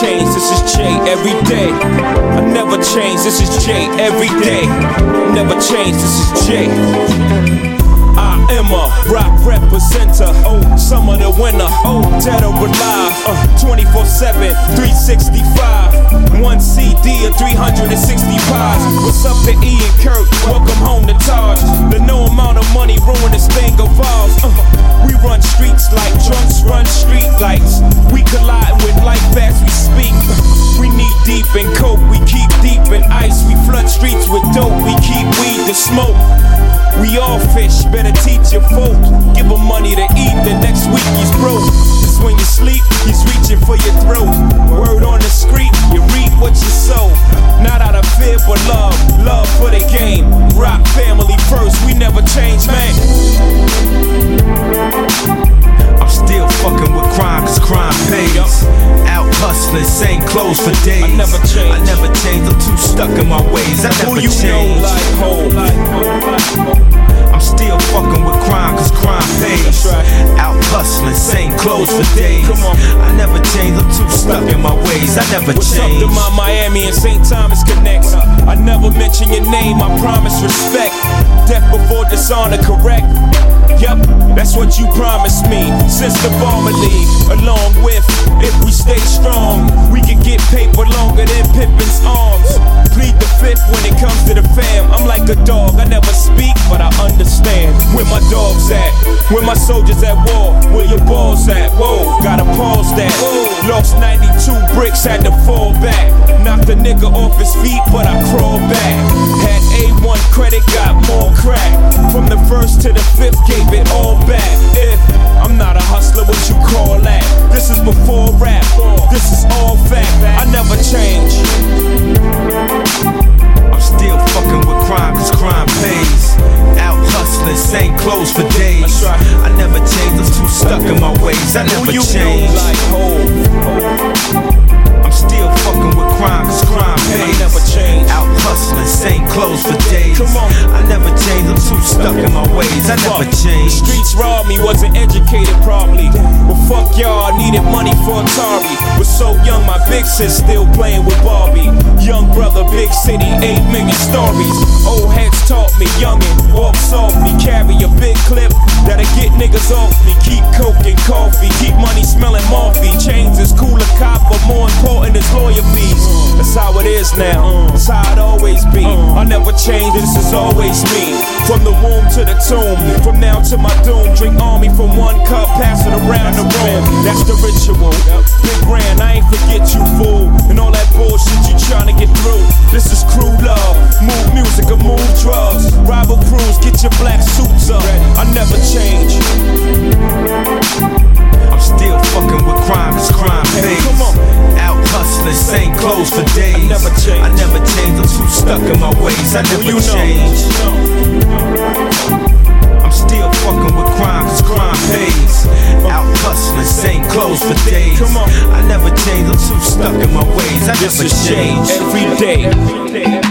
change, this is Jay every day. I never change, this is Jay every day. Never change, this is Jay. I am a rock representer, summer the winner, dead or alive, 24/7, 365, one CD or 360 pies. What's up to E and Kurt? Welcome home to Taj. The no amount of money ruin this thing of ours. We run streets like drunks run street lights. We collide with life as we speak. We knee deep in coke, we keep deep in ice. We flood streets with dope, we keep weed to smoke. We all fish, better teach your folk. Give him money to eat, the next week he's broke. Just when you sleep, he's reaching for your throat. Word on the street, you reap what you sow. Not out of fear but love, love for the game. Rock family first, we never change, man. I'm still fucking with crime, cause crime pays. Out hustling, same clothes for days. I never change. I never change, I'm too stuck in my ways. I never Who you change. know like home. I'm still fucking with crime, cause crime pays. That's right. Out hustling, same clothes for days. Come on. I never change, I'm too stuck in my ways. I never What's change. up to my Miami and St. Thomas connects? I never mention your name, I promise respect. Death before dishonor, correct? Yup, that's what you promised me. Since the Bomber League, along with, if we stay strong, we can get paper longer than Pippin's arms. Plead the fifth when it comes to the fam. I'm like a dog, I never speak, but I understand. Where my dogs at? Where my soldiers at war? Where your balls at? Whoa, gotta pause that. Lost 92 bricks, had to fall back. Knocked a nigga off his feet, but I crawled back. Had A1 credit, got more crack. From the first to the fifth, gave it all back. If I'm not a hustler, what you call that? This is before rap, this is all fact. I never change. I'm still fucking with crime, cause crime pays. Out hustling, same clothes for days. That's right. I never change, I'm too stuck in my ways. I never Who you change. know like home. I'm still fucking with crime, cause crime pays. I never change. Out hustling, same clothes for days. Come on. I never change, I'm too stuck in my ways. I never change. The streets robbed me, wasn't educated properly. Well, fuck y'all, I needed money for Atari. Was so young, my big sis still playing with Barbie. Young brother, big city, 8 million stories. Old heads taught me, youngin', walk softly. Carry a big clip that'll get niggas off me. Keep coke and coffee, keep money smelling morphine. Chains is cooler copper, more important is lawyer fees. That's how it is now, that's how it always be. I never change, this is always me. From the womb to the tomb, from now to my doom. Drink army from one cup, pass it around the room. That's the ritual. Big grand, I ain't forget you, fool. And all that bullshit you tryna get through. This is crew love, move music or move drugs. Rival crews, get your black suits up. I never change. I'm still fucking with crime, cause crime pays. Come on. Out hustling, same clothes for days. I never change. I never change, I'm too stuck in my ways. I never you know. change. I'm still fucking with crime, cause crime pays. Out hustling, same clothes for days. Come on. I never change, I'm too stuck in my ways. I This never is Jay change. every day.